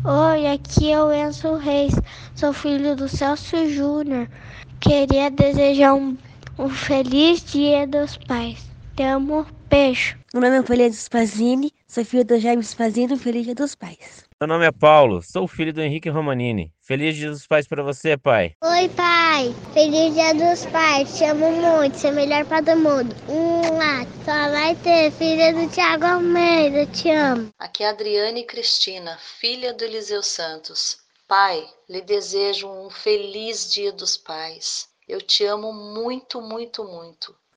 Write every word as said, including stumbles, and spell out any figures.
Oi, aqui é o Enzo Reis, sou filho do Celso Júnior. Queria desejar um, um feliz Dia dos Pais. Te amo, beijo. Meu nome é Poliana Spazini, sou filho do Jaime Spazini, feliz Dia dos Pais. Meu nome é Paulo, sou filho do Henrique Romanini. Feliz Dia dos Pais para você, pai. Oi, pai. Feliz Dia dos Pais. Te amo muito. Você é melhor para todo mundo. Uma, só vai ter filha do Thiago Almeida. Te amo. Aqui é a Adriane Cristina, filha do Eliseu Santos. Pai, lhe desejo um feliz Dia dos Pais. Eu te amo muito, muito, muito.